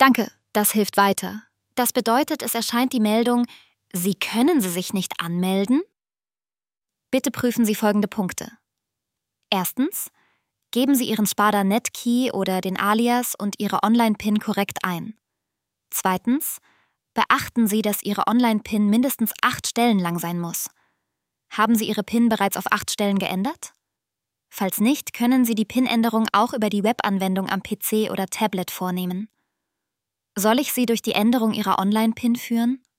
Danke, das hilft weiter. Das bedeutet, es erscheint die Meldung, Sie können Sie sich nicht anmelden? Bitte prüfen Sie folgende Punkte. Erstens, geben Sie Ihren Sparda Netkey oder den Alias und Ihre Online-PIN korrekt ein. Zweitens, beachten Sie, dass Ihre Online-PIN mindestens 8 Stellen lang sein muss. Haben Sie Ihre PIN bereits auf 8 Stellen geändert? Falls nicht, können Sie die PIN-Änderung auch über die Webanwendung am PC oder Tablet vornehmen. Soll ich Sie durch die Änderung Ihrer Online-PIN führen?